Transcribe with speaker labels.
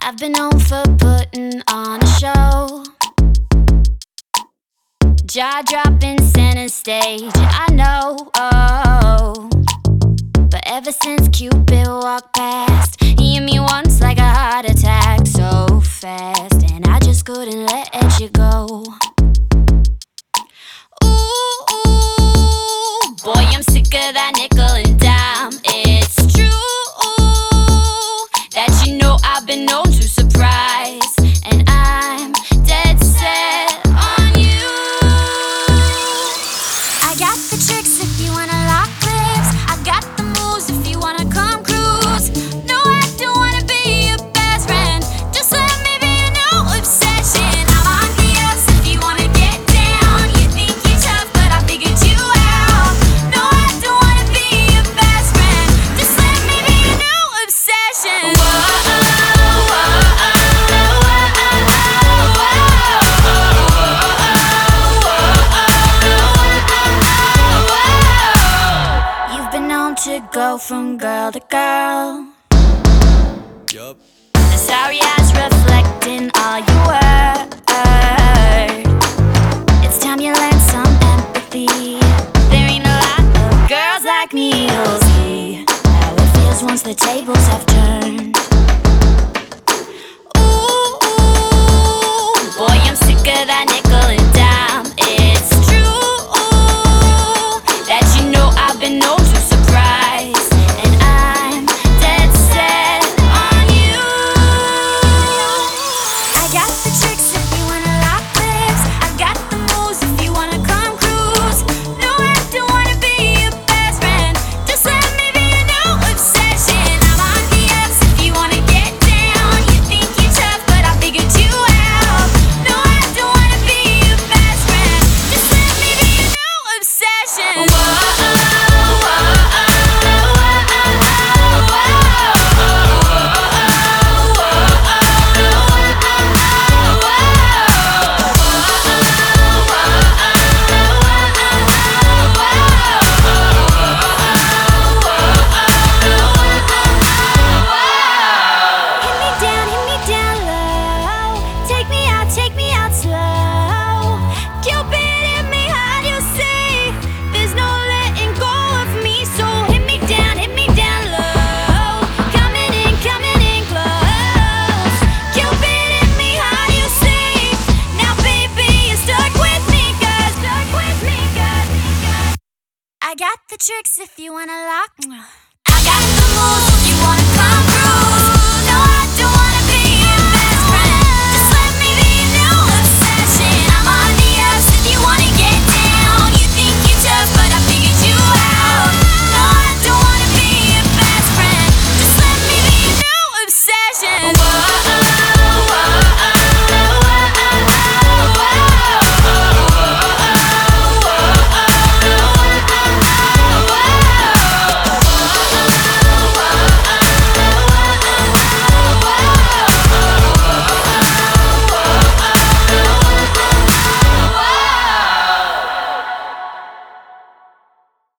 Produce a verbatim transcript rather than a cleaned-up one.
Speaker 1: I've been known for putting on a show, jaw-dropping center stage, I know, oh. But ever since Cupid walked past, he hit me once like a heart attack, so fast, and I just couldn't let you go. Ooh, ooh, boy, I'm sick of that nickel and dime. It's true that you know I've been known to surprise, and I'm dead set on you. I got the tricks if you wanna lock lips, I got the moves if you wanna come cruise. No, I don't wanna be your best friend, just let me be your new obsession. I'm on the ups if you wanna get down. You think you're tough, but I figured you out. No, I don't wanna be your best friend, just let me be your new obsession. To go from girl to girl.
Speaker 2: Yup.
Speaker 1: The sorry eyes reflecting all you were. It's time you learn some empathy. There ain't a lot of girls like me. You'll see how it feels once the tables have turned. Ooh, ooh, boy, I'm sick of that nickel and dime. It's true that you know I've been known to surprise, and I'm dead set on you. I got the tricks if you wanna lock lips, I got the moves if you wanna come cruise. No, I don't wanna be your best friend, just let me be your new obsession. I'm on the ups if you wanna get down. You think you're tough, but I figured you out. No, I don't wanna be your best friend, just let me be your new obsession. Take me out slow. Cupid hit me hard, you see. There's no letting go of me. So hit me down, hit me down low. Coming in, coming in close. Cupid hit me hard, you see. Now baby, you're stuck with me, cause Stuck with me, cause I got the tricks if you wanna lock.